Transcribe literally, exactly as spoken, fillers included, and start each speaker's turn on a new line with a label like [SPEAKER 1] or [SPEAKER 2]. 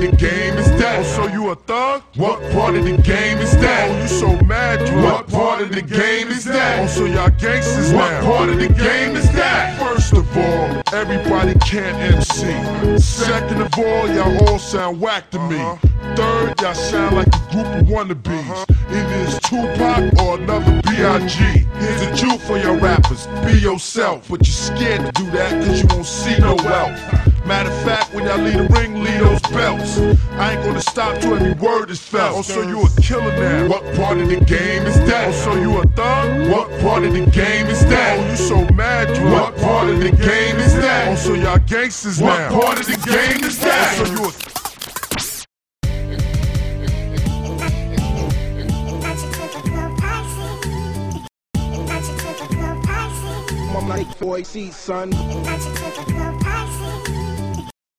[SPEAKER 1] the game is that? Oh, so you a thug? What part of the game is that? Oh, you so mad, you what part of the game is that? Oh, so y'all gangsters now. What part of the game is that? First of all, everybody can't M C. Second of all, y'all all sound whack to me. Third, y'all sound like a group of wannabes. Either it's Tupac or another B I G Here's the truth for your rappers, be yourself. But you're scared to do that cause you won't see no wealth. Matter of fact, when y'all leave the ring, leave those belts. I ain't gonna stop till every word is felt. Oh, so you a killer now? What part of the game is that? Oh, so you a thug? What part of the game is that? Oh, you so mad, you what part of the game is that? Oh, so y'all gangsters now? What part of the game is that? Oh, so you a
[SPEAKER 2] I'm like four seats, son.